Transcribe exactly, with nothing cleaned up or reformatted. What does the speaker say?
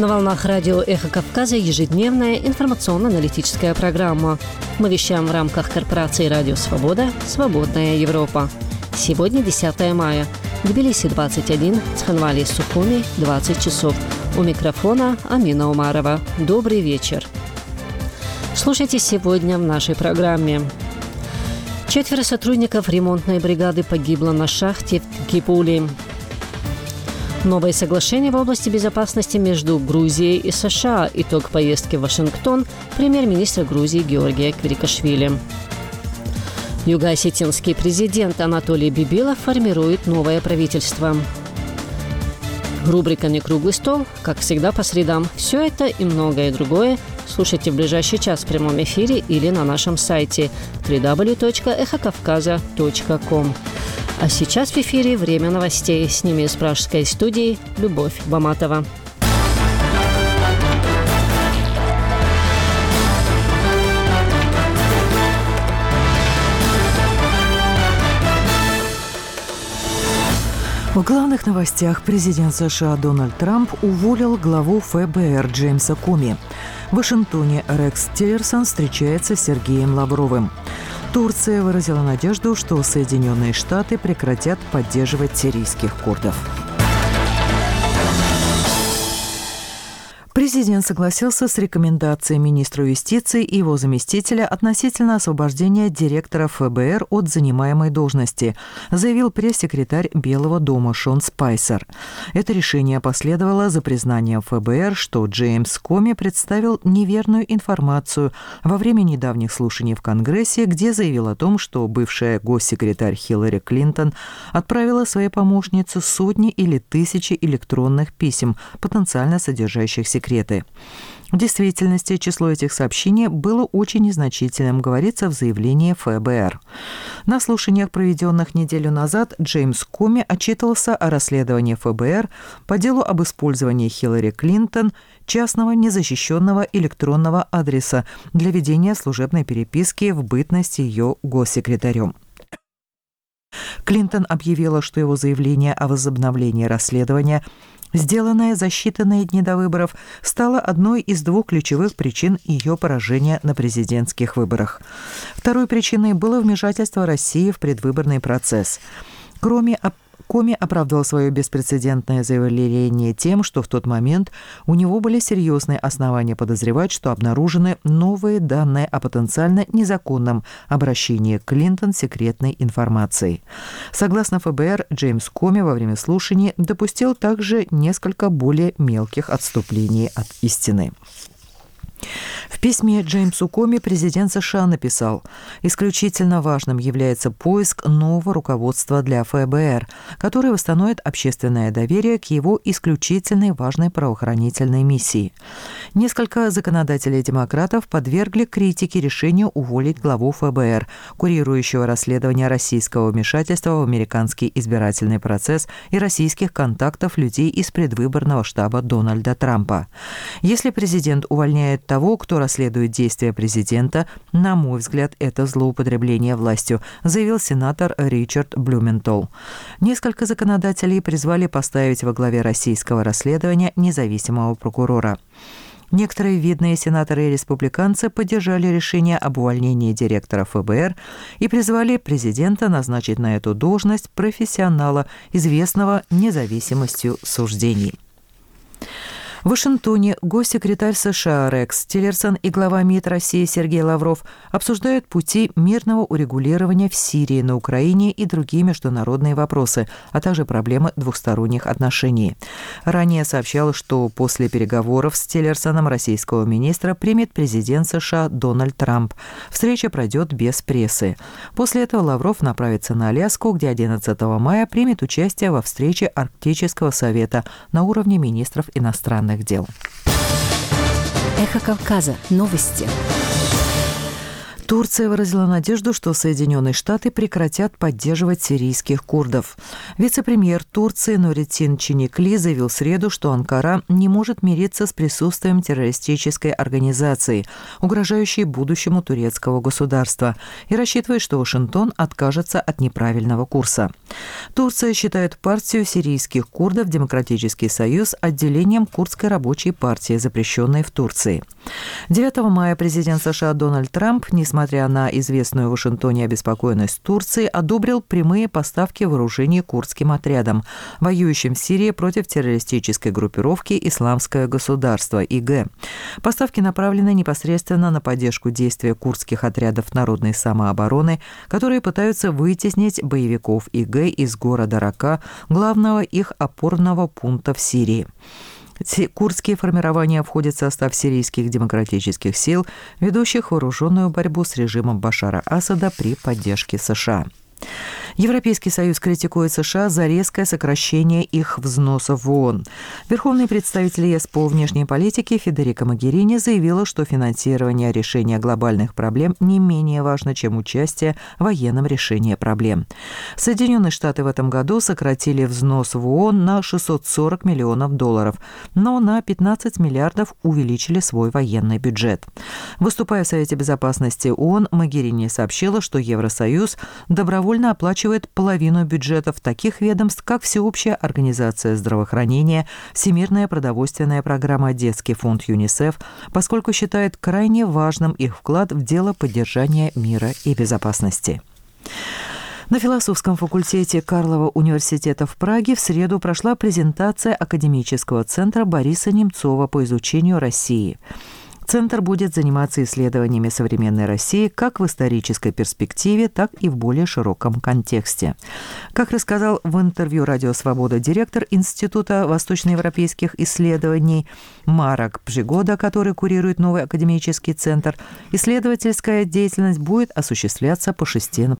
На волнах радио «Эхо Кавказа» ежедневная информационно-аналитическая программа. Мы вещаем в рамках корпорации «Радио Свобода. Свободная Европа». Сегодня десятое мая. В Тбилиси двадцать один, Цхинвали и Сухуми двадцать часов. У микрофона Амина Умарова. Добрый вечер. Слушайте сегодня в нашей программе. Четверо сотрудников ремонтной бригады погибло на шахте в Ткипули. Новое соглашение в области безопасности между Грузией и США. Итог поездки в Вашингтон премьер-министра Грузии Георгия Квирикашвили. Юго-осетинский президент Анатолий Бибилов формирует новое правительство. Рубрика «Некруглый стол», как всегда, по средам. Все это и многое другое слушайте в ближайший час в прямом эфире или на нашем сайте дабл ю дабл ю дабл ю точка эхо кавказа точка ком. А сейчас в эфире время новостей. С ними из пражской студии Любовь Баматова. В главных новостях президент США Дональд Трамп уволил главу эф бэ эр Джеймса Коми. В Вашингтоне Рекс Тиллерсон встречается с Сергеем Лавровым. Турция выразила надежду, что Соединенные Штаты прекратят поддерживать сирийских курдов. Президент согласился с рекомендацией министра юстиции и его заместителя относительно освобождения директора эф бэ эр от занимаемой должности, заявил пресс-секретарь Белого дома Шон Спайсер. Это решение последовало за признанием эф бэ эр, что Джеймс Коми представил неверную информацию во время недавних слушаний в Конгрессе, где заявил о том, что бывшая госсекретарь Хиллари Клинтон отправила своей помощнице сотни или тысячи электронных писем, потенциально содержащих секреты. В действительности число этих сообщений было очень незначительным, говорится в заявлении эф бэ эр. На слушаниях, проведенных неделю назад, Джеймс Коми отчитывался о расследовании эф бэ эр по делу об использовании Хиллари Клинтон частного незащищенного электронного адреса для ведения служебной переписки в бытность ее госсекретарем. Клинтон объявила, что его заявление о возобновлении расследования, сделанное за считанные дни до выборов, стало одной из двух ключевых причин ее поражения на президентских выборах. Второй причиной было вмешательство России в предвыборный процесс. Кроме Коми оправдывал свое беспрецедентное заявление тем, что в тот момент у него были серьезные основания подозревать, что обнаружены новые данные о потенциально незаконном обращении Клинтон с секретной информацией. Согласно эф бэ эр, Джеймс Коми во время слушаний допустил также несколько более мелких отступлений от истины. В письме Джеймсу Коми президент США написал: «Исключительно важным является поиск нового руководства для эф бэ эр, которое восстановит общественное доверие к его исключительной важной правоохранительной миссии». Несколько законодателей-демократов подвергли критике решению уволить главу эф бэ эр, курирующего расследование российского вмешательства в американский избирательный процесс и российских контактов людей из предвыборного штаба Дональда Трампа. Если президент увольняет того, кто расследует действия президента, на мой взгляд, это злоупотребление властью, заявил сенатор Ричард Блюментал. Несколько законодателей призвали поставить во главе российского расследования независимого прокурора. Некоторые видные сенаторы и республиканцы поддержали решение об увольнении директора эф бэ эр и призвали президента назначить на эту должность профессионала, известного независимостью суждений. В Вашингтоне госсекретарь США Рекс Тиллерсон и глава МИД России Сергей Лавров обсуждают пути мирного урегулирования в Сирии, на Украине и другие международные вопросы, а также проблемы двухсторонних отношений. Ранее сообщалось, что после переговоров с Тиллерсоном российского министра примет президент США Дональд Трамп. Встреча пройдет без прессы. После этого Лавров направится на Аляску, где одиннадцатого мая примет участие во встрече Арктического совета на уровне министров иностранных дел. Эхо Кавказа. Новости. Турция выразила надежду, что Соединенные Штаты прекратят поддерживать сирийских курдов. Вице-премьер Турции Нуритдин Чиникли заявил в среду, что Анкара не может мириться с присутствием террористической организации, угрожающей будущему турецкого государства, и рассчитывает, что Вашингтон откажется от неправильного курса. Турция считает партию сирийских курдов «Демократический союз» отделением курдской рабочей партии, запрещенной в Турции. девятого мая президент США Дональд Трамп, несмотря на известную в Вашингтоне обеспокоенность Турции, одобрил прямые поставки вооружений курдским отрядам, воюющим в Сирии против террористической группировки «Исламское государство» И Г. Поставки направлены непосредственно на поддержку действия курдских отрядов народной самообороны, которые пытаются вытеснить боевиков И Г из города Рака, главного их опорного пункта в Сирии. Курдские формирования входят в состав сирийских демократических сил, ведущих вооруженную борьбу с режимом Башара Асада при поддержке США. Европейский Союз критикует США за резкое сокращение их взносов в ООН. Верховный представитель ЕС по внешней политике Федерика Могерини заявила, что финансирование решения глобальных проблем не менее важно, чем участие в военном решении проблем. Соединенные Штаты в этом году сократили взнос в ООН на шестьсот сорок миллионов долларов, но на пятнадцать миллиардов увеличили свой военный бюджет. Выступая в Совете Безопасности ООН, Могерини сообщила, что Евросоюз добровольно оплачивает половину бюджетов таких ведомств, как Всеобщая организация здравоохранения, Всемирная продовольственная программа, Детский фонд ЮНИСЕФ, поскольку считает крайне важным их вклад в дело поддержания мира и безопасности. На философском факультете Карлова университета в Праге в среду прошла презентация академического центра Бориса Немцова по изучению России. Центр будет заниматься исследованиями современной России как в исторической перспективе, так и в более широком контексте. Как рассказал в интервью «Радио Свобода» директор Института восточноевропейских исследований Марак Пжигода, который курирует новый академический центр, исследовательская деятельность будет осуществляться по шести